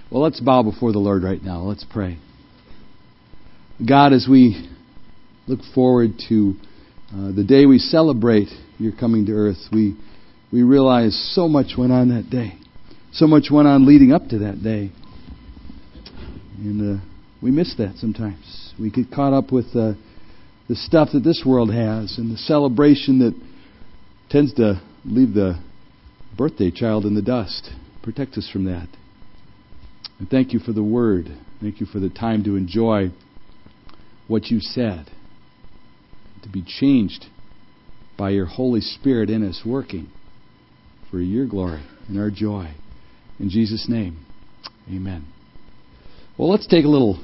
Well, let's bow before the Lord right now. Let's pray. God, as we look forward to the day we celebrate your coming to earth, we realize so much went on that day. So much went on leading up to that day. And we miss that sometimes. We get caught up with the stuff that this world has and the celebration that tends to leave the birthday child in the dust. Protect us from that. And thank you for the Word. Thank you for the time to enjoy what you said. To be changed by your Holy Spirit in us working for your glory and our joy. In Jesus' name, amen. Well, let's take a little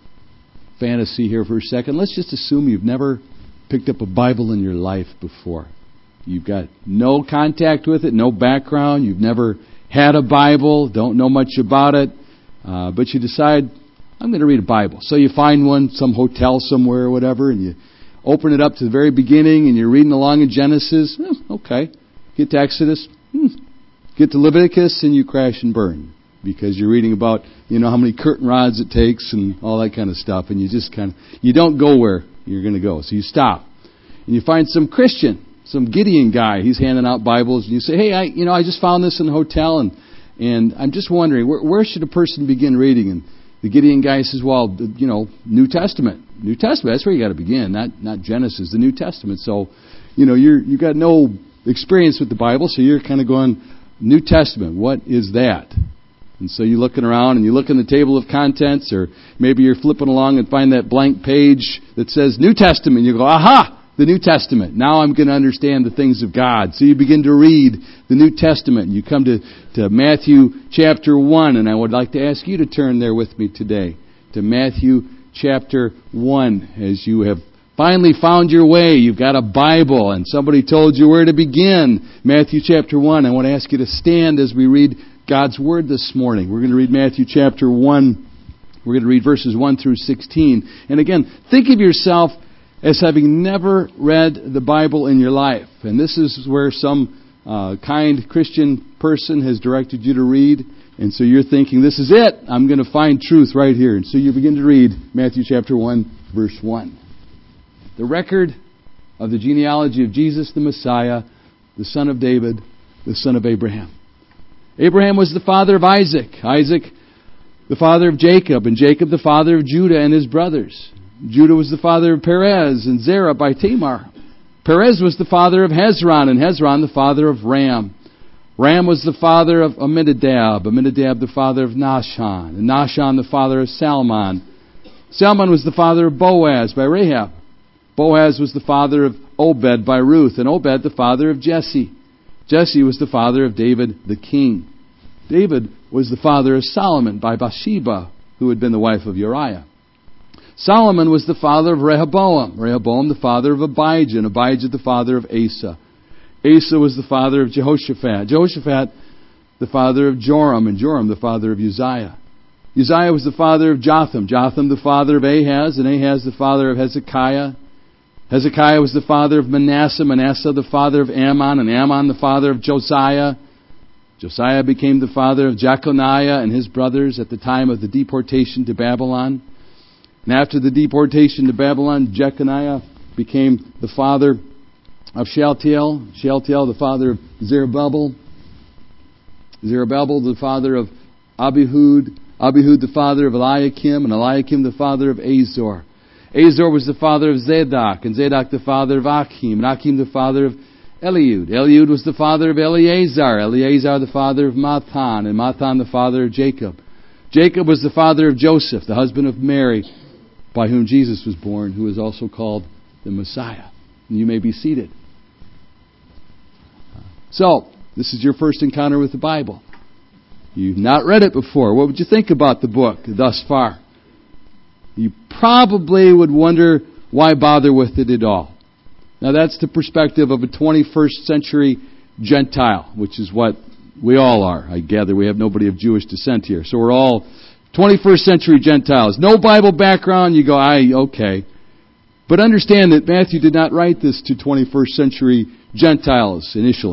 fantasy here for a second. Let's just assume you've never picked up a Bible in your life before. You've got no contact with it, no background. You've never had a Bible, don't know much about it. But you decide, I'm going to read a Bible. So you find one, some hotel somewhere or whatever, and you open it up to the very beginning, and you're reading along in Genesis. Okay. Get to Exodus. Get to Leviticus, and you crash and burn. Because you're reading about, how many curtain rods it takes and all that kind of stuff. And you just you don't go where you're going to go. So you stop. And you find some Christian, some Gideon guy. He's handing out Bibles. And you say, hey, I just found this in a hotel, and I'm just wondering, where should a person begin reading? And the Gideon guy says, well, New Testament. New Testament, that's where you got to begin, not Genesis, the New Testament. So, you've got no experience with the Bible, so you're kind of going, New Testament, what is that? And so you're looking around and you look in the table of contents, or maybe you're flipping along and find that blank page that says New Testament. You go, aha! The New Testament. Now I'm going to understand the things of God. So you begin to read the New Testament. You come to Matthew chapter 1, and I would like to ask you to turn there with me today. To Matthew chapter 1. As you have finally found your way, you've got a Bible, and somebody told you where to begin. Matthew chapter 1. I want to ask you to stand as we read God's Word this morning. We're going to read Matthew chapter 1. We're going to read verses 1 through 16. And again, think of yourself as having never read the Bible in your life. And this is where some kind Christian person has directed you to read. And so you're thinking, this is it. I'm going to find truth right here. And so you begin to read Matthew chapter 1, verse 1. The record of the genealogy of Jesus the Messiah, the son of David, the son of Abraham. Abraham was the father of Isaac. Isaac, the father of Jacob. And Jacob, the father of Judah and his brothers. Judah was the father of Perez and Zerah by Tamar. Perez was the father of Hezron, and Hezron the father of Ram. Ram was the father of Amminadab. Amminadab the father of Nahshon. And Nahshon the father of Salmon. Salmon was the father of Boaz by Rahab. Boaz was the father of Obed by Ruth. And Obed the father of Jesse. Jesse was the father of David the king. David was the father of Solomon by Bathsheba, who had been the wife of Uriah. Solomon was the father of Rehoboam. Rehoboam the father of Abijah. And Abijah the father of Asa. Asa was the father of Jehoshaphat. Jehoshaphat the father of Joram. And Joram the father of Uzziah. Uzziah was the father of Jotham. Jotham the father of Ahaz. And Ahaz the father of Hezekiah. Hezekiah was the father of Manasseh. Manasseh the father of Ammon. And Ammon the father of Josiah. Josiah became the father of Jeconiah and his brothers at the time of the deportation to Babylon. And after the deportation to Babylon, Jeconiah became the father of Shealtiel. Shealtiel, the father of Zerubbabel. Zerubbabel, the father of Abihud. Abihud, the father of Eliakim. And Eliakim, the father of Azor. Azor was the father of Zadok. And Zadok, the father of Achim. And Achim, the father of Eliud. Eliud was the father of Eleazar. Eleazar, the father of Matthan. And Matthan, the father of Jacob. Jacob was the father of Joseph, the husband of Mary, by whom Jesus was born, who is also called the Messiah. And you may be seated. So, this is your first encounter with the Bible. You've not read it before. What would you think about the book thus far? You probably would wonder, why bother with it at all? Now that's the perspective of a 21st century Gentile, which is what we all are. I gather we have nobody of Jewish descent here. So we're all 21st century Gentiles. No Bible background, you go, okay. But understand that Matthew did not write this to 21st century Gentiles initially.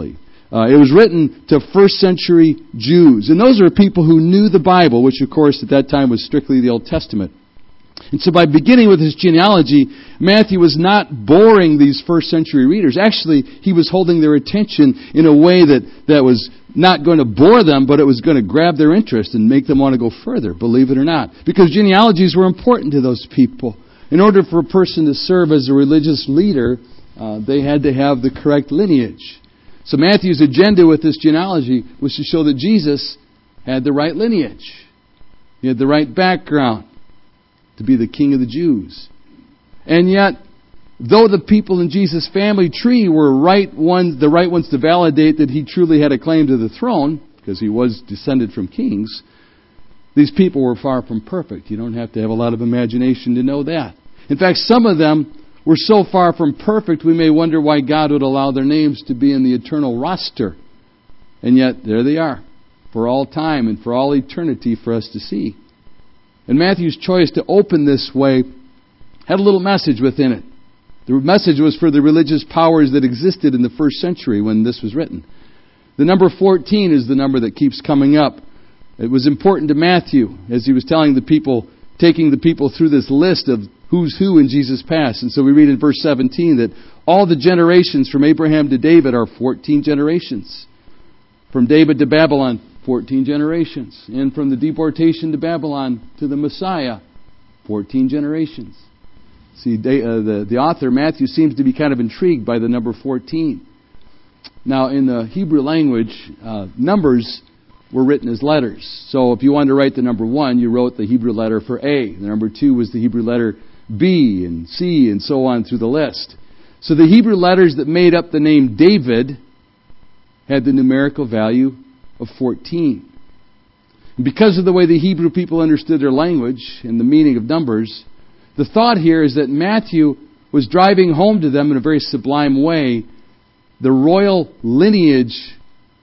It was written to first century Jews. And those are people who knew the Bible, which of course at that time was strictly the Old Testament. And so by beginning with his genealogy, Matthew was not boring these first century readers. Actually, he was holding their attention in a way that was not going to bore them, but it was going to grab their interest and make them want to go further, believe it or not. Because genealogies were important to those people. In order for a person to serve as a religious leader, they had to have the correct lineage. So Matthew's agenda with this genealogy was to show that Jesus had the right lineage. He had the right background to be the King of the Jews. And yet, though the people in Jesus' family tree were the right ones to validate that he truly had a claim to the throne, because he was descended from kings, these people were far from perfect. You don't have to have a lot of imagination to know that. In fact, some of them were so far from perfect, we may wonder why God would allow their names to be in the eternal roster. And yet, there they are, for all time and for all eternity for us to see. And Matthew's choice to open this way had a little message within it. The message was for the religious powers that existed in the first century when this was written. The number 14 is the number that keeps coming up. It was important to Matthew as he was telling the people, taking the people through this list of who's who in Jesus' past. And so we read in verse 17 that all the generations from Abraham to David are 14 generations. From David to Babylon, 14 generations. And from the deportation to Babylon to the Messiah, 14 generations. See, the author, Matthew, seems to be kind of intrigued by the number 14. Now, in the Hebrew language, numbers were written as letters. So if you wanted to write the number 1, you wrote the Hebrew letter for A. The number 2 was the Hebrew letter B and C and so on through the list. So the Hebrew letters that made up the name David had the numerical value of 14. And because of the way the Hebrew people understood their language and the meaning of numbers, the thought here is that Matthew was driving home to them in a very sublime way the royal lineage,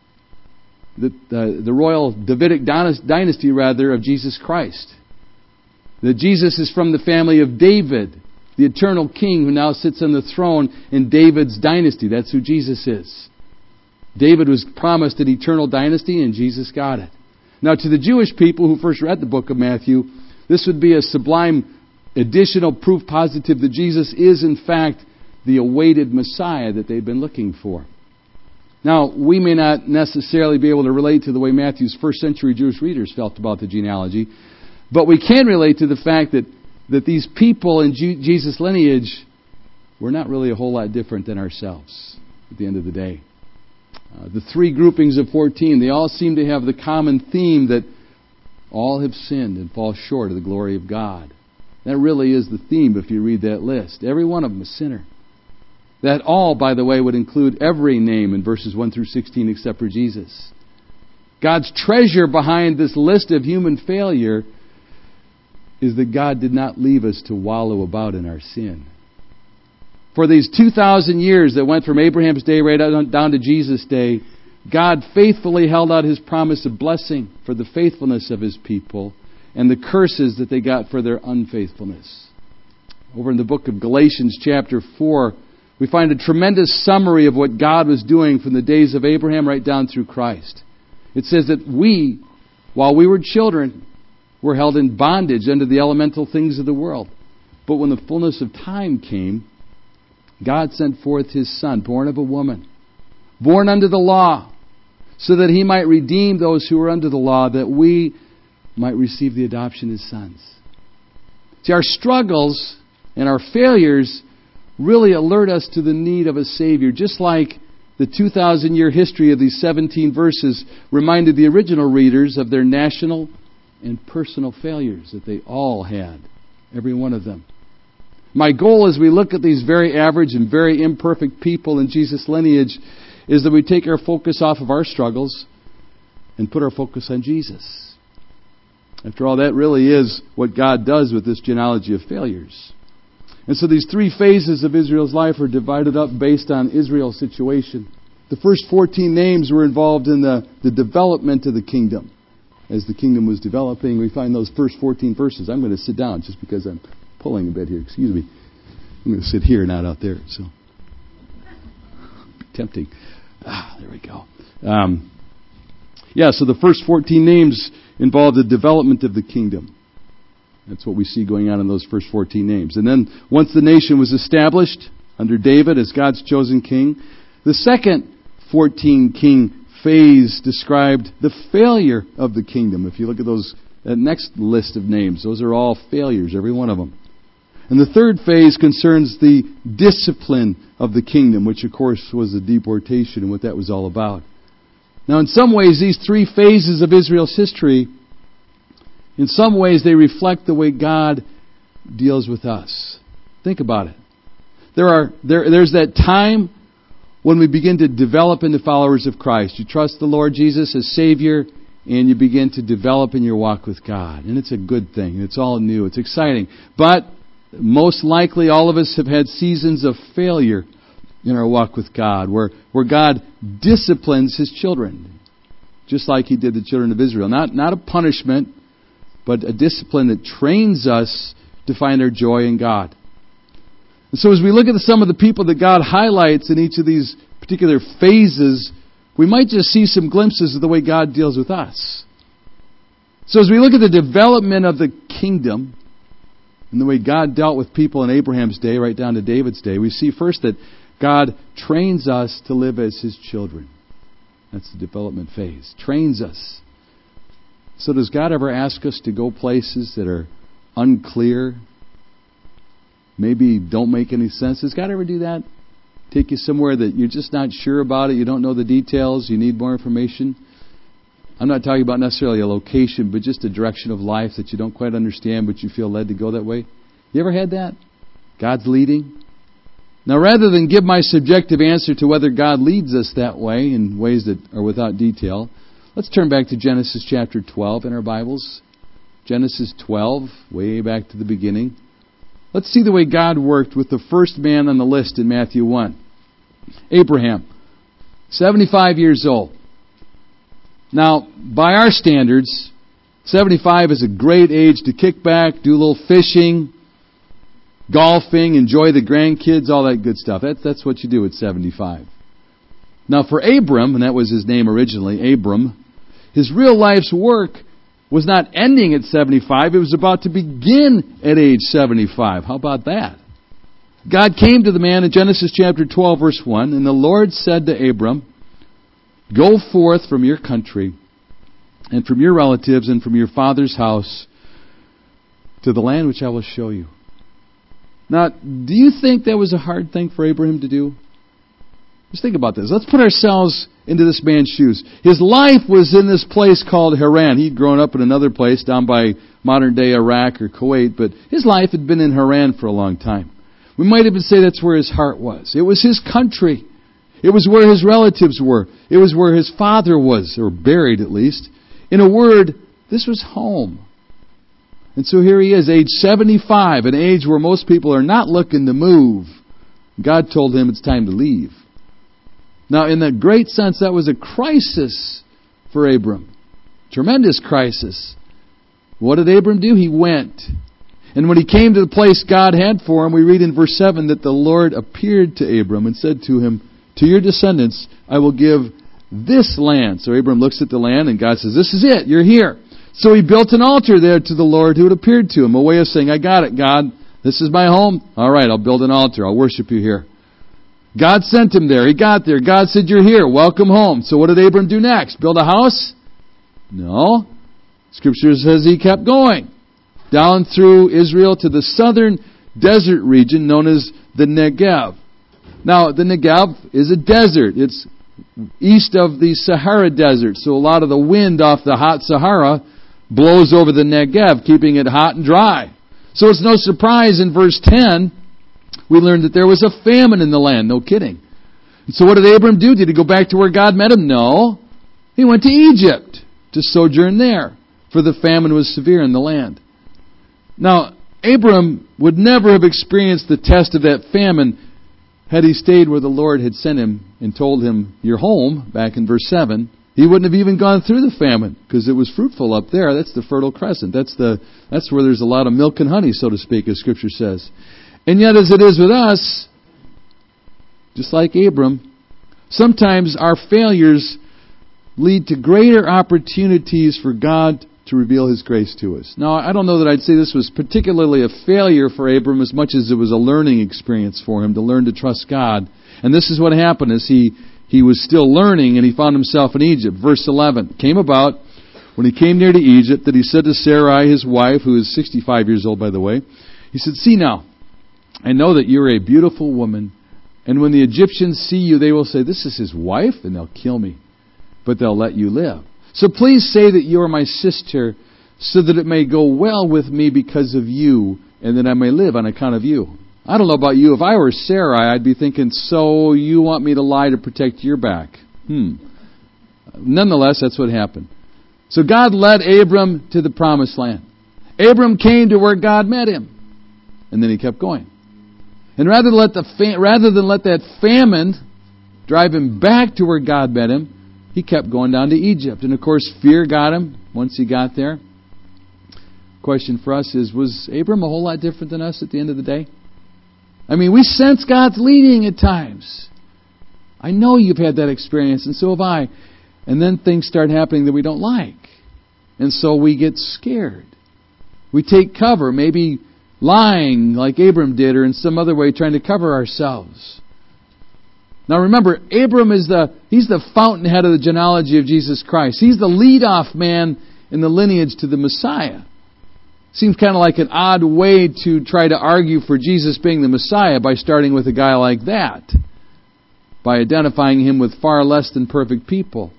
the royal Davidic dynasty of Jesus Christ. That Jesus is from the family of David, the eternal king who now sits on the throne in David's dynasty. That's who Jesus is. David was promised an eternal dynasty, and Jesus got it. Now, to the Jewish people who first read the book of Matthew, this would be a sublime additional proof positive that Jesus is, in fact, the awaited Messiah that they've been looking for. Now, we may not necessarily be able to relate to the way Matthew's first century Jewish readers felt about the genealogy, but we can relate to the fact that these people in Jesus' lineage were not really a whole lot different than ourselves at the end of the day. The three groupings of 14, they all seem to have the common theme that all have sinned and fall short of the glory of God. That really is the theme if you read that list. Every one of them a sinner. That all, by the way, would include every name in verses 1 through 16 except for Jesus. God's treasure behind this list of human failure is that God did not leave us to wallow about in our sin. For these 2,000 years that went from Abraham's day right down to Jesus' day, God faithfully held out His promise of blessing for the faithfulness of His people and the curses that they got for their unfaithfulness. Over in the book of Galatians chapter 4, we find a tremendous summary of what God was doing from the days of Abraham right down through Christ. It says that we, while we were children, were held in bondage under the elemental things of the world. But when the fullness of time came, God sent forth His Son, born of a woman, born under the law, so that He might redeem those who were under the law, that we might receive the adoption as sons. See, our struggles and our failures really alert us to the need of a Savior, just like the 2,000-year history of these 17 verses reminded the original readers of their national and personal failures that they all had, every one of them. My goal as we look at these very average and very imperfect people in Jesus' lineage is that we take our focus off of our struggles and put our focus on Jesus. After all, that really is what God does with this genealogy of failures. And so these three phases of Israel's life are divided up based on Israel's situation. The first 14 names were involved in the development of the kingdom. As the kingdom was developing, we find those first 14 verses. I'm going to sit down just because I'm pulling a bit here. Excuse me. I'm going to sit here, not out there. So, tempting. There we go. So the first 14 names involve the development of the kingdom. That's what we see going on in those first 14 names. And then once the nation was established under David as God's chosen king, the second 14 king phase described the failure of the kingdom. If you look at that next list of names, those are all failures, every one of them. And the third phase concerns the discipline of the kingdom, which of course was the deportation and what that was all about. Now in some ways, these three phases of Israel's history, in some ways they reflect the way God deals with us. Think about it. There's that time when we begin to develop into followers of Christ. You trust the Lord Jesus as Savior, and you begin to develop in your walk with God. And it's a good thing. It's all new. It's exciting. But most likely all of us have had seasons of failure in our walk with God, where God disciplines His children, just like He did the children of Israel. Not a punishment, but a discipline that trains us to find our joy in God. And so as we look at some of the people that God highlights in each of these particular phases, we might just see some glimpses of the way God deals with us. So as we look at the development of the kingdom and the way God dealt with people in Abraham's day right down to David's day, we see first that God trains us to live as His children. That's the development phase. Trains us. So does God ever ask us to go places that are unclear? Maybe don't make any sense? Does God ever do that? Take you somewhere that you're just not sure about it, you don't know the details, you need more information? I'm not talking about necessarily a location, but just a direction of life that you don't quite understand, but you feel led to go that way. You ever had that? God's leading? Now, rather than give my subjective answer to whether God leads us that way in ways that are without detail, let's turn back to Genesis chapter 12 in our Bibles. Genesis 12, way back to the beginning. Let's see the way God worked with the first man on the list in Matthew 1. Abraham, 75 years old. Now, by our standards, 75 is a great age to kick back, do a little fishing, golfing, enjoy the grandkids, all that good stuff. That's what you do at 75. Now for Abram, and that was his name originally, Abram, his real life's work was not ending at 75. It was about to begin at age 75. How about that? God came to the man in Genesis chapter 12, verse 1, and the Lord said to Abram, "Go forth from your country and from your relatives and from your father's house to the land which I will show you." Now, do you think that was a hard thing for Abraham to do? Just think about this. Let's put ourselves into this man's shoes. His life was in this place called Haran. He'd grown up in another place down by modern-day Iraq or Kuwait, but his life had been in Haran for a long time. We might even say that's where his heart was. It was his country. It was where his relatives were. It was where his father was, or buried at least. In a word, this was home. And so here he is, age 75, an age where most people are not looking to move. God told him it's time to leave. Now, in that great sense, that was a crisis for Abram. Tremendous crisis. What did Abram do? He went. And when he came to the place God had for him, we read in verse 7 that the Lord appeared to Abram and said to him, "To your descendants I will give this land." So Abram looks at the land and God says, "This is it. You're here." So he built an altar there to the Lord who had appeared to him. A way of saying, "I got it, God. This is my home. All right, I'll build an altar. I'll worship you here." God sent him there. He got there. God said, "You're here. Welcome home." So what did Abram do next? Build a house? No. Scripture says he kept going down through Israel to the southern desert region known as the Negev. Now, the Negev is a desert. It's east of the Sahara Desert. So a lot of the wind off the hot Sahara blows over the Negev, keeping it hot and dry. So it's no surprise in verse 10, we learned that there was a famine in the land. No kidding. And so what did Abram do? Did he go back to where God met him? No. He went to Egypt to sojourn there, for the famine was severe in the land. Now, Abram would never have experienced the test of that famine had he stayed where the Lord had sent him and told him, "You're home," back in verse 7. He wouldn't have even gone through the famine because it was fruitful up there. That's the Fertile Crescent. That's where there's a lot of milk and honey, so to speak, as Scripture says. And yet, as it is with us, just like Abram, Sometimes our failures lead to greater opportunities for God to reveal His grace to us. Now, I don't know that I'd say this was particularly a failure for Abram as much as it was a learning experience for him to learn to trust God. And this is what happened as he was still learning and he found himself in Egypt. Verse 11, came about when he came near to Egypt that he said to Sarai, his wife, who is 65 years old, by the way, he said, "See now, I know that you're a beautiful woman, and when the Egyptians see you, they will say, 'This is his wife,' and they'll kill me. But they'll let you live. So please say that you are my sister, so that it may go well with me because of you, and that I may live on account of you." I don't know about you. If I were Sarai, I'd be thinking, so you want me to lie to protect your back? Nonetheless, that's what happened. So God led Abram to the promised land. Abram came to where God met him. And then he kept going. And rather than let that famine drive him back to where God met him, he kept going down to Egypt. And of course, fear got him once he got there. Question for us is, was Abram a whole lot different than us at the end of the day? I mean, we sense God's leading at times. I know you've had that experience, and so have I. And then things start happening that we don't like. And so we get scared. We take cover, maybe lying like Abram did, or in some other way trying to cover ourselves. Now remember, Abram he's the fountainhead of the genealogy of Jesus Christ. He's the lead-off man in the lineage to the Messiah. Seems kind of like an odd way to try to argue for Jesus being the Messiah by starting with a guy like that, by identifying him with far less than perfect people.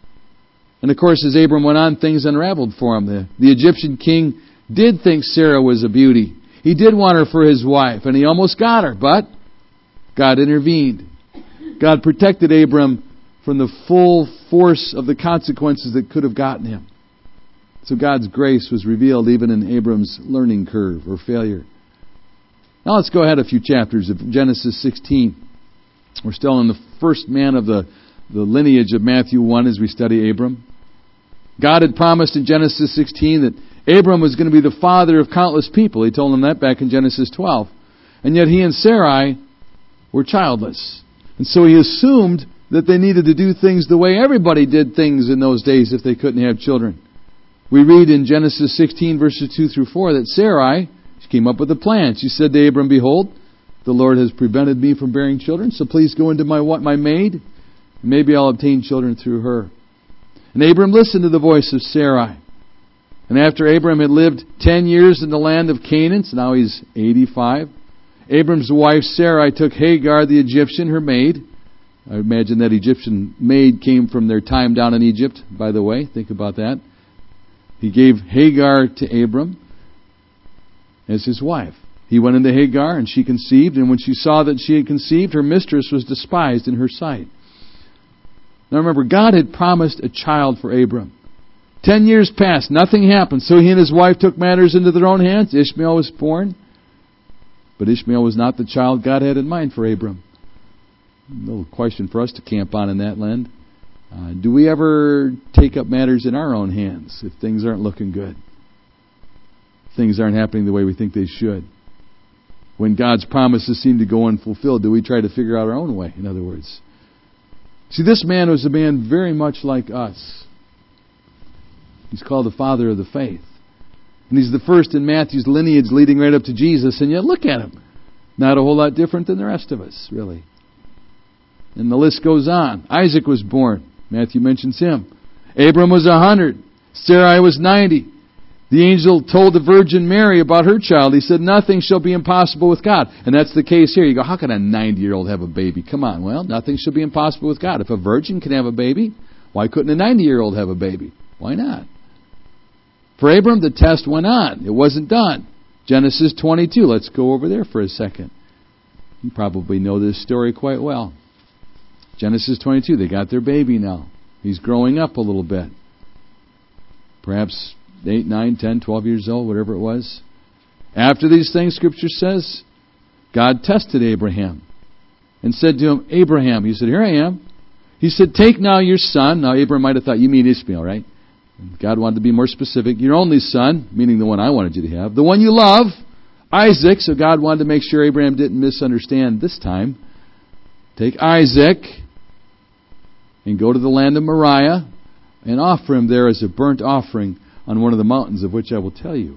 And of course, as Abram went on, things unraveled for him. The Egyptian king did think Sarah was a beauty. He did want her for his wife, and he almost got her, but God intervened. God protected Abram from the full force of the consequences that could have gotten him. So God's grace was revealed even in Abram's learning curve or failure. Now let's go ahead a few chapters of Genesis 16. We're still in the first man of the lineage of Matthew 1 as we study Abram. God had promised in Genesis 16 that Abram was going to be the father of countless people. He told them that back in Genesis 12. And yet he and Sarai were childless. And so he assumed that they needed to do things the way everybody did things in those days if they couldn't have children. We read in Genesis 16 verses 2 through 4 that Sarai, she came up with a plan. She said to Abram, "Behold, the Lord has prevented me from bearing children, so please go into my maid, and maybe I'll obtain children through her." And Abram listened to the voice of Sarai. And after Abram had lived 10 years in the land of Canaan, so now he's 85, Abram's wife Sarai took Hagar the Egyptian, her maid. I imagine that Egyptian maid came from their time down in Egypt, by the way. Think about that. He gave Hagar to Abram as his wife. He went into Hagar and she conceived, and when she saw that she had conceived, her mistress was despised in her sight. Now remember, God had promised a child for Abram. 10 years passed, nothing happened, so he and his wife took matters into their own hands. Ishmael was born, but Ishmael was not the child God had in mind for Abram. A little question for us to camp on in that land. Do we ever take up matters in our own hands if things aren't looking good? Things aren't happening the way we think they should. When God's promises seem to go unfulfilled, do we try to figure out our own way, in other words? See, this man was a man very much like us. He's called the father of the faith. And he's the first in Matthew's lineage leading right up to Jesus. And yet, look at him. Not a whole lot different than the rest of us, really. And the list goes on. Isaac was born. Matthew mentions him. Abram was 100. Sarai was 90. The angel told the Virgin Mary about her child. He said, "Nothing shall be impossible with God." And that's the case here. You go, how can a 90-year-old have a baby? Come on. Well, nothing shall be impossible with God. If a virgin can have a baby, why couldn't a 90-year-old have a baby? Why not? For Abram, the test went on. It wasn't done. Genesis 22. Let's go over there for a second. You probably know this story quite well. Genesis 22, they got their baby now. He's growing up a little bit. Perhaps 8, 9, 10, 12 years old, whatever it was. After these things, Scripture says, God tested Abraham and said to him, "Abraham." He said, "Here I am." He said, "Take now your son." Now, Abraham might have thought, you mean Ishmael, right? And God wanted to be more specific. "Your only son," meaning the one I wanted you to have, "the one you love, Isaac." So God wanted to make sure Abraham didn't misunderstand this time. "Take Isaac and go to the land of Moriah and offer him there as a burnt offering on one of the mountains of which I will tell you.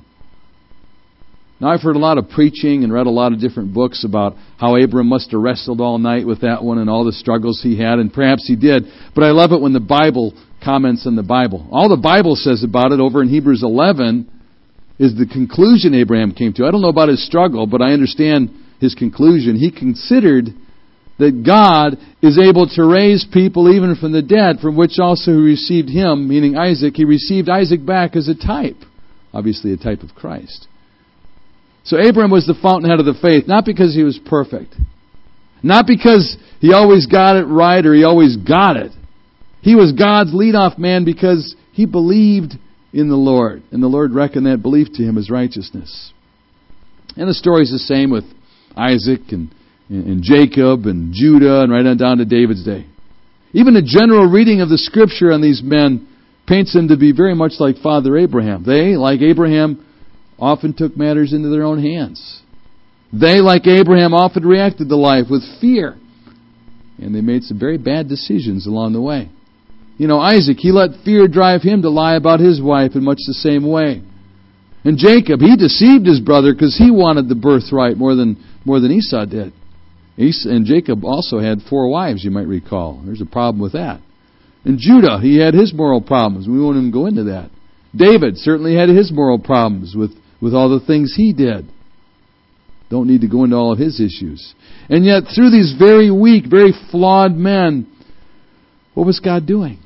Now, I've heard a lot of preaching and read a lot of different books about how Abram must have wrestled all night with that one and all the struggles he had, and perhaps he did. But I love it when the Bible comments on the Bible. All the Bible says about it over in Hebrews 11 is the conclusion Abraham came to. I don't know about his struggle, but I understand his conclusion. He considered that God is able to raise people even from the dead, from which also he received him, meaning Isaac. He received Isaac back as a type, obviously a type of Christ. So Abraham was the fountainhead of the faith, not because he was perfect, not because he always got it right or he always got it. He was God's leadoff man because he believed in the Lord, and the Lord reckoned that belief to him as righteousness. And the story's the same with Isaac and Jacob and Judah and right on down to David's day. Even a general reading of the Scripture on these men paints them to be very much like Father Abraham. They, like Abraham, often took matters into their own hands. They, like Abraham, often reacted to life with fear. And they made some very bad decisions along the way. You know, Isaac, he let fear drive him to lie about his wife in much the same way. And Jacob, he deceived his brother because he wanted the birthright more than Esau did. And Jacob also had 4 wives, you might recall. There's a problem with that. And Judah, he had his moral problems. We won't even go into that. David certainly had his moral problems with all the things he did. Don't need to go into all of his issues. And yet, through these very weak, very flawed men, what was God doing?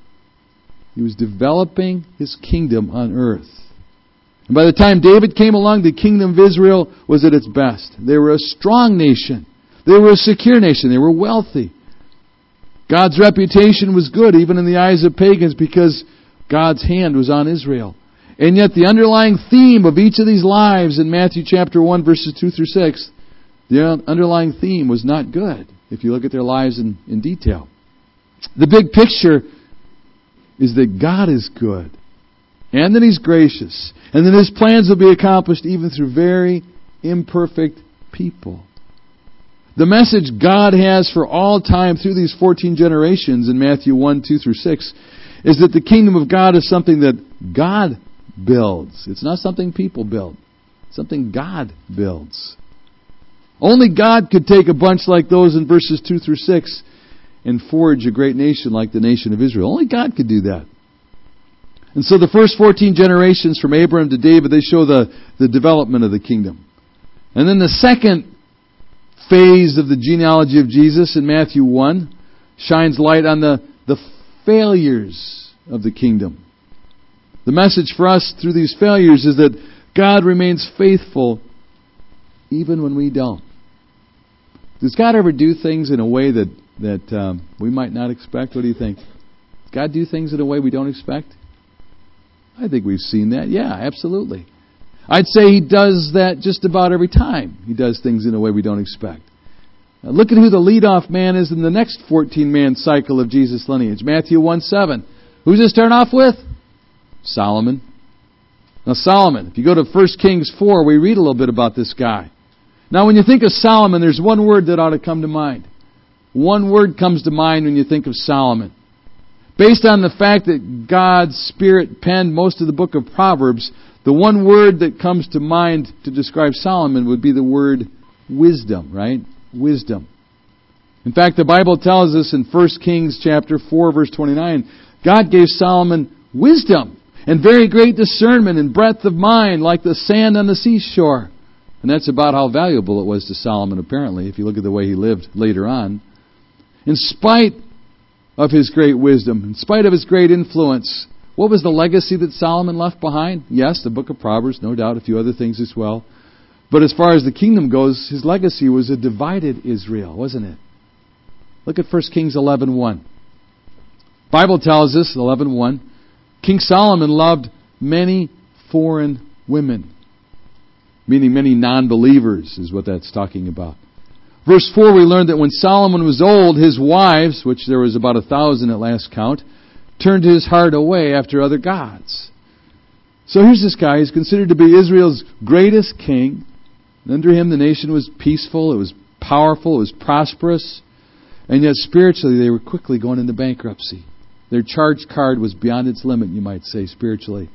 He was developing His kingdom on earth. And by the time David came along, the kingdom of Israel was at its best. They were a strong nation. They were a secure nation. They were wealthy. God's reputation was good, even in the eyes of pagans, because God's hand was on Israel. And yet the underlying theme of each of these lives in Matthew chapter 1, verses 2 through 6, the underlying theme was not good, if you look at their lives in detail. The big picture is that God is good, and that He's gracious, and that His plans will be accomplished even through very imperfect people. The message God has for all time through these 14 generations in Matthew 1, 2 through 6 is that the kingdom of God is something that God builds. It's not something people build. It's something God builds. Only God could take a bunch like those in verses 2 through 6 and forge a great nation like the nation of Israel. Only God could do that. And so the first 14 generations from Abraham to David, they show the development of the kingdom. And then the second phase of the genealogy of Jesus in Matthew 1 shines light on the failures of the kingdom. The message for us through these failures is that God remains faithful even when we don't. Does God ever do things in a way that we might not expect? What do you think? Does God do things in a way we don't expect? I think we've seen that. Yeah, absolutely. I'd say He does that just about every time. He does things in a way we don't expect. Now look at who the leadoff man is in the next 14-man cycle of Jesus' lineage. Matthew 1:7. Who's it start off with? Solomon. Now Solomon, if you go to 1 Kings 4, we read a little bit about this guy. Now when you think of Solomon, there's one word that ought to come to mind. One word comes to mind when you think of Solomon. Based on the fact that God's Spirit penned most of the book of Proverbs, the one word that comes to mind to describe Solomon would be the word wisdom, right? Wisdom. In fact, the Bible tells us in 1 Kings chapter 4, verse 29, God gave Solomon wisdom and very great discernment and breadth of mind like the sand on the seashore. And that's about how valuable it was to Solomon, apparently, if you look at the way he lived later on. In spite of his great wisdom, in spite of his great influence, what was the legacy that Solomon left behind? Yes, the book of Proverbs, no doubt, a few other things as well. But as far as the kingdom goes, his legacy was a divided Israel, wasn't it? Look at 1 Kings 11:1. Bible tells us, 11:1, King Solomon loved many foreign women, meaning many non-believers is what that's talking about. Verse 4, we learned that when Solomon was old, his wives, which there was about 1,000 at last count, turned his heart away after other gods. So here's this guy. He's considered to be Israel's greatest king. And under him, the nation was peaceful. It was powerful. It was prosperous. And yet spiritually they were quickly going into bankruptcy. Their charge card was beyond its limit, you might say, spiritually.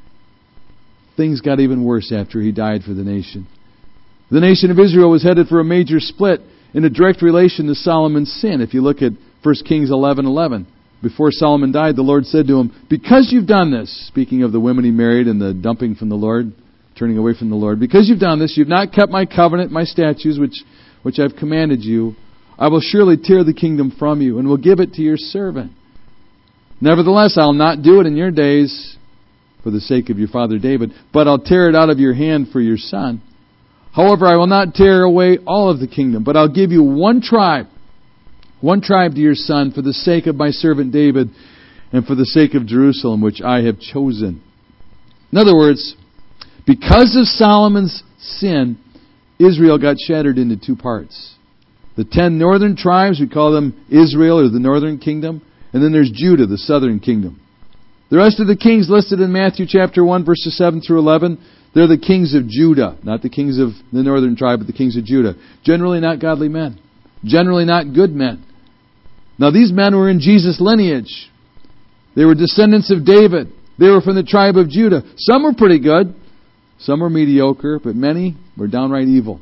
Things got even worse after he died for the nation. The nation of Israel was headed for a major split in a direct relation to Solomon's sin. If you look at 1 Kings 11:11, before Solomon died, the Lord said to him, because you've done this, speaking of the women he married and the dumping from the Lord, turning away from the Lord, because you've done this, you've not kept my covenant, my statutes, which I've commanded you, I will surely tear the kingdom from you and will give it to your servant. Nevertheless, I'll not do it in your days for the sake of your father David, but I'll tear it out of your hand for your son. However, I will not tear away all of the kingdom, but I'll give you one tribe to your son for the sake of my servant David and for the sake of Jerusalem, which I have chosen. In other words, because of Solomon's sin, Israel got shattered into two parts. The 10 northern tribes, we call them Israel or the northern kingdom, and then there's Judah, the southern kingdom. The rest of the kings listed in Matthew chapter 1, verses 7 through 11, they're the kings of Judah, not the kings of the northern tribe, but the kings of Judah. Generally not godly men. Generally not good men. Now these men were in Jesus' lineage. They were descendants of David. They were from the tribe of Judah. Some were pretty good. Some were mediocre, but many were downright evil.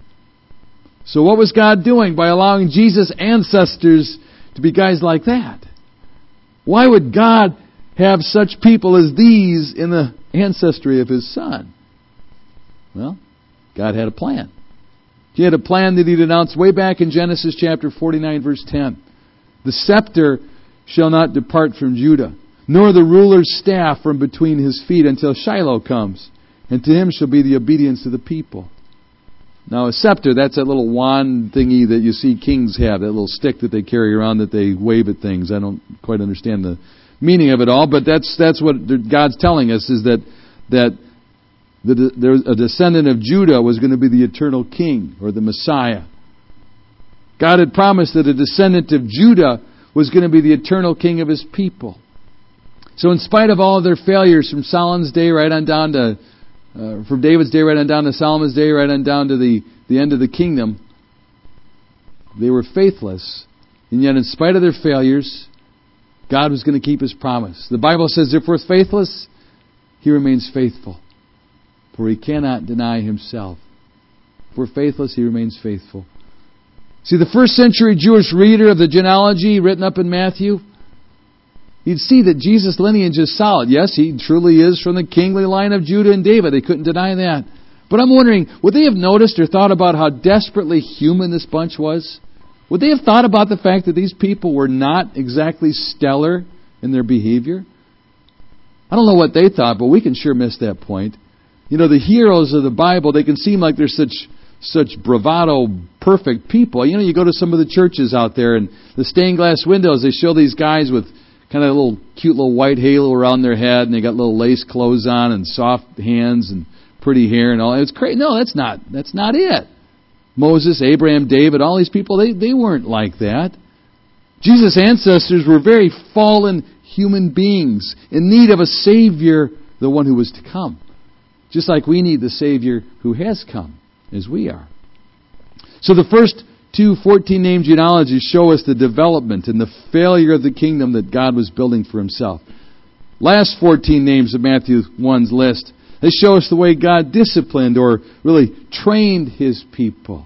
So what was God doing by allowing Jesus' ancestors to be guys like that? Why would God have such people as these in the ancestry of His Son? Well, God had a plan. He had a plan that He'd announced way back in Genesis chapter 49, verse 10. The scepter shall not depart from Judah, nor the ruler's staff from between his feet until Shiloh comes, and to him shall be the obedience of the people. Now a scepter, that's that little wand thingy that you see kings have, that little stick that they carry around that they wave at things. I don't quite understand the meaning of it all, but that's what God's telling us, is that a descendant of Judah was going to be the eternal king, or the Messiah. God had promised that a descendant of Judah was going to be the eternal king of His people. So in spite of all of their failures from Solomon's day right on down to from David's day right on down to Solomon's day, right on down to the end of the kingdom, they were faithless. And yet in spite of their failures, God was going to keep His promise. The Bible says, if we're faithless, He remains faithful, for He cannot deny Himself. If we're faithless, He remains faithful. See, the first century Jewish reader of the genealogy written up in Matthew, he'd see that Jesus' lineage is solid. Yes, He truly is from the kingly line of Judah and David. They couldn't deny that. But I'm wondering, would they have noticed or thought about how desperately human this bunch was? Would they have thought about the fact that these people were not exactly stellar in their behavior? I don't know what they thought, but we can sure miss that point. You know, the heroes of the Bible, they can seem like they're such bravado, perfect people. You know, you go to some of the churches out there, and the stained glass windows, they show these guys with kind of a little cute little white halo around their head, and they got little lace clothes on and soft hands and pretty hair and all. It's crazy. No, that's not it. Moses, Abraham, David, all these people, they weren't like that. Jesus' ancestors were very fallen human beings in need of a Savior, the one who was to come. Just like we need the Savior who has come, as we are. So the first 14 named genealogies show us the development and the failure of the kingdom that God was building for Himself. Last 14 names of Matthew 1's list, they show us the way God disciplined or really trained His people.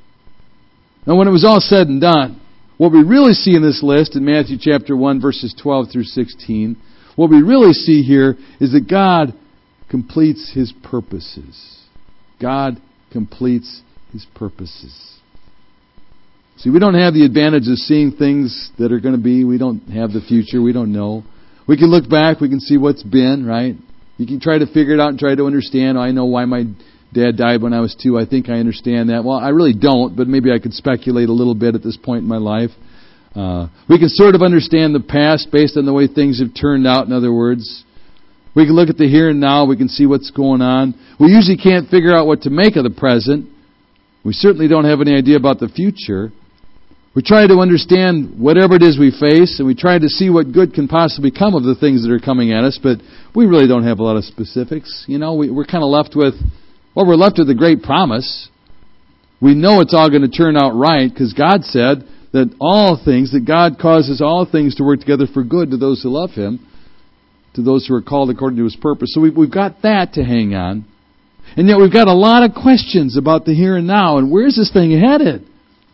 Now when it was all said and done, what we really see in this list in Matthew chapter 1 verses 12 through 16, what we really see here is that God completes His purposes. God completes His purposes. See, we don't have the advantage of seeing things that are going to be. We don't have the future. We don't know. We can look back. We can see what's been, right? You can try to figure it out and try to understand. I know why my dad died when I was 2. I think I understand that. Well, I really don't, but maybe I could speculate a little bit at this point in my life. We can sort of understand the past based on the way things have turned out, in other words. We can look at the here and now. We can see what's going on. We usually can't figure out what to make of the present. We certainly don't have any idea about the future. We try to understand whatever it is we face, and we try to see what good can possibly come of the things that are coming at us, but we really don't have a lot of specifics. You know, we're kind of left with, we're left with a great promise. We know it's all going to turn out right, because God said that God causes all things to work together for good to those who love Him, to those who are called according to His purpose. So we've got that to hang on. And yet we've got a lot of questions about the here and now, and where's this thing headed?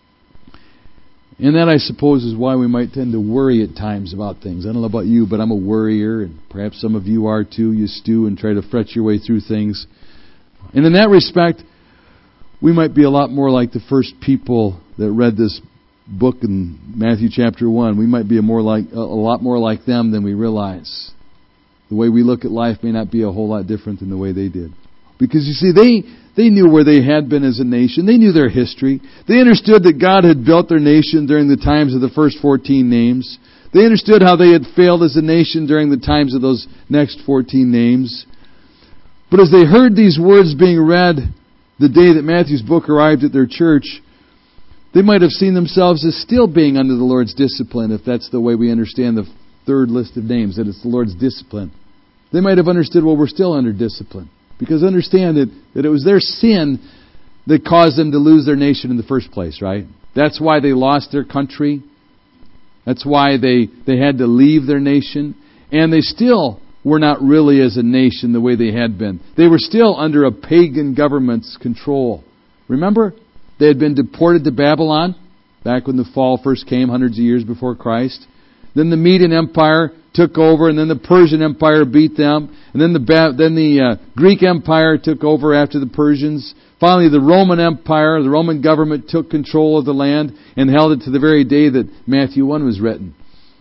And that, I suppose, is why we might tend to worry at times about things. I don't know about you, but I'm a worrier, and perhaps some of you are too. You stew and try to fret your way through things. And in that respect, we might be a lot more like the first people that read this book in Matthew chapter 1. We might be a lot more like them than we realize. The way we look at life may not be a whole lot different than the way they did. Because you see, they knew where they had been as a nation. They knew their history. They understood that God had built their nation during the times of the first 14 names. They understood how they had failed as a nation during the times of those next 14 names. But as they heard these words being read the day that Matthew's book arrived at their church, they might have seen themselves as still being under the Lord's discipline, if that's the way we understand the third list of names, that it's the Lord's discipline. They might have understood, well, we're still under discipline. Because understand that it was their sin that caused them to lose their nation in the first place, right? That's why they lost their country. That's why they had to leave their nation. And they still were not really as a nation the way they had been. They were still under a pagan government's control. Remember? They had been deported to Babylon back when the fall first came, hundreds of years before Christ. Then the Median Empire took over, and then the Persian Empire beat them, and then the Greek Empire took over after the Persians. Finally, the Roman Empire, the Roman government took control of the land and held it to the very day that Matthew 1 was written.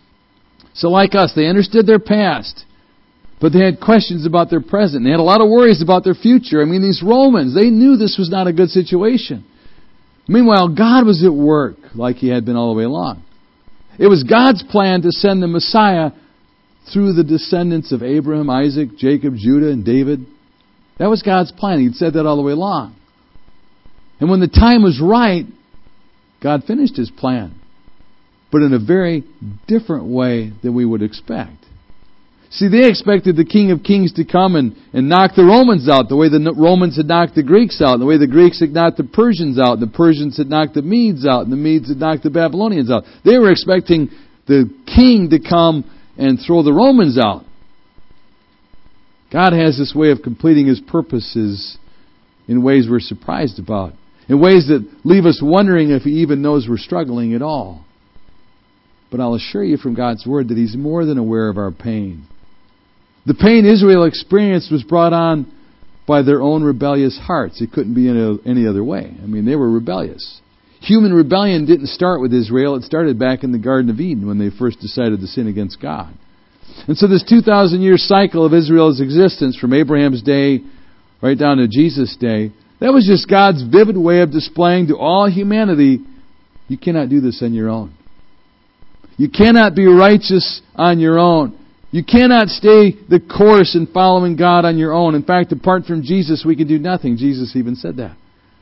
So like us, they understood their past, but they had questions about their present. They had a lot of worries about their future. I mean, these Romans, they knew this was not a good situation. Meanwhile, God was at work like He had been all the way along. It was God's plan to send the Messiah through the descendants of Abraham, Isaac, Jacob, Judah, and David. That was God's plan. He'd said that all the way along. And when the time was right, God finished His plan. But in a very different way than we would expect. See, they expected the King of Kings to come and knock the Romans out the way the Romans had knocked the Greeks out, and the way the Greeks had knocked the Persians out, and the Persians had knocked the Medes out, and the Medes had knocked the Babylonians out. They were expecting the king to come and throw the Romans out. God has this way of completing His purposes in ways we're surprised about, in ways that leave us wondering if He even knows we're struggling at all. But I'll assure you from God's Word that He's more than aware of our pain. The pain Israel experienced was brought on by their own rebellious hearts. It couldn't be any other way. I mean, they were rebellious. Human rebellion didn't start with Israel. It started back in the Garden of Eden when they first decided to sin against God. And so this 2,000-year cycle of Israel's existence from Abraham's day right down to Jesus' day, that was just God's vivid way of displaying to all humanity, you cannot do this on your own. You cannot be righteous on your own. You cannot stay the course in following God on your own. In fact, apart from Jesus, we can do nothing. Jesus even said that.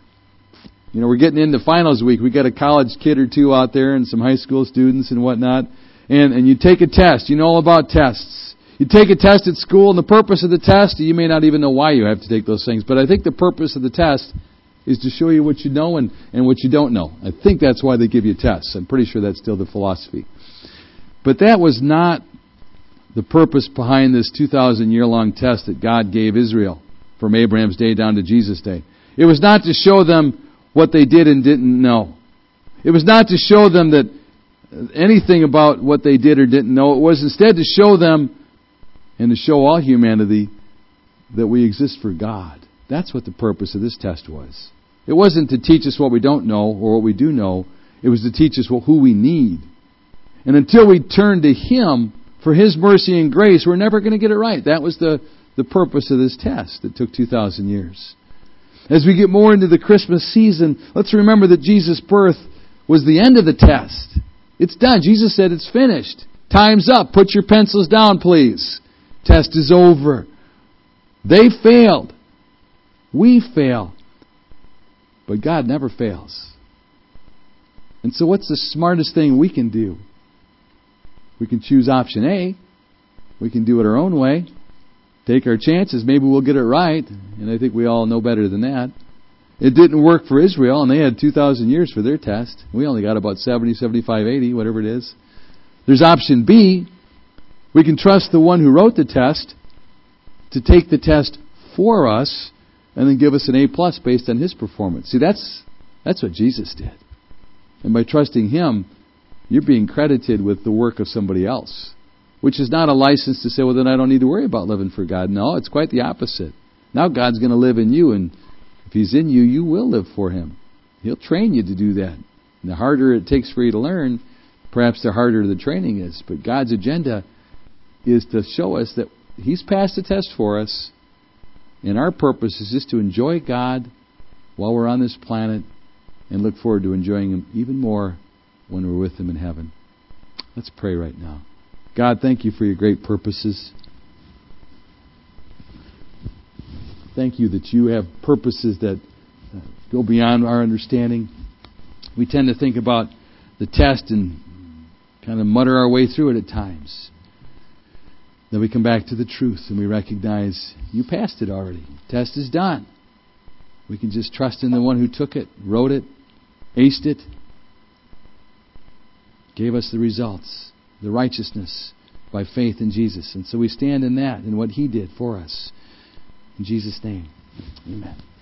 You know, we're getting into finals week. We got a college kid or two out there and some high school students and whatnot. And you take a test. You know all about tests. You take a test at school, and the purpose of the test, you may not even know why you have to take those things. But I think the purpose of the test is to show you what you know and what you don't know. I think that's why they give you tests. I'm pretty sure that's still the philosophy. But that was not the purpose behind this 2,000-year-long test that God gave Israel from Abraham's day down to Jesus' day. It was not to show them what they did and didn't know. It was not to show them that anything about what they did or didn't know. It was instead to show them and to show all humanity that we exist for God. That's what the purpose of this test was. It wasn't to teach us what we don't know or what we do know. It was to teach us who we need. And until we turn to Him for His mercy and grace, we're never going to get it right. That was the purpose of this test that took 2,000 years. As we get more into the Christmas season, let's remember that Jesus' birth was the end of the test. It's done. Jesus said it's finished. Time's up. Put your pencils down, please. Test is over. They failed. We fail. But God never fails. And so what's the smartest thing we can do? We can choose option A. We can do it our own way. Take our chances. Maybe we'll get it right. And I think we all know better than that. It didn't work for Israel, and they had 2,000 years for their test. We only got about 70, 75, 80, whatever it is. There's option B. We can trust the one who wrote the test to take the test for us and then give us an A+ based on his performance. See, that's what Jesus did. And by trusting Him, you're being credited with the work of somebody else, which is not a license to say, well, then I don't need to worry about living for God. No, it's quite the opposite. Now God's going to live in you, and if He's in you, you will live for Him. He'll train you to do that. And the harder it takes for you to learn, perhaps the harder the training is. But God's agenda is to show us that He's passed the test for us, and our purpose is just to enjoy God while we're on this planet and look forward to enjoying Him even more when we're with Him in heaven. Let's pray right now. God, thank You for Your great purposes. Thank You that You have purposes that go beyond our understanding. We tend to think about the test and kind of mutter our way through it at times. Then we come back to the truth and we recognize You passed it already. The test is done. We can just trust in the one who took it, wrote it, aced it, gave us the results, the righteousness by faith in Jesus. And so we stand in that, in what He did for us. In Jesus' name, amen.